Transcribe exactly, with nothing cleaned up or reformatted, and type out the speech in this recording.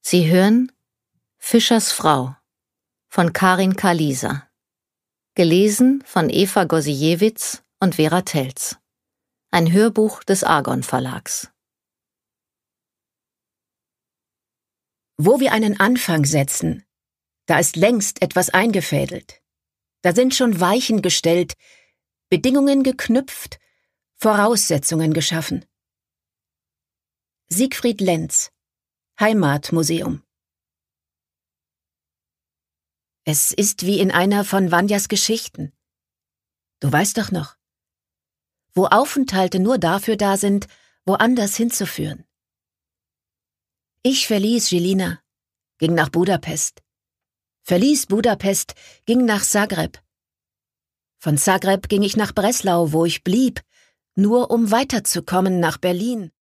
Sie hören Fischers Frau von Karin Kalisa. Gelesen von Eva Gosiewicz und Vera Telz. Ein Hörbuch des Argon Verlags. Wo wir einen Anfang setzen, da ist längst etwas eingefädelt. Da sind schon Weichen gestellt, Bedingungen geknüpft, Voraussetzungen geschaffen. Siegfried Lenz, Heimatmuseum. Es ist wie in einer von Vanjas Geschichten. Du weißt doch noch, wo Aufenthalte nur dafür da sind, woanders hinzuführen. Ich verließ Žilina, ging nach Budapest, verließ Budapest, ging nach Zagreb. Von Zagreb ging ich nach Breslau, wo ich blieb, nur um weiterzukommen nach Berlin.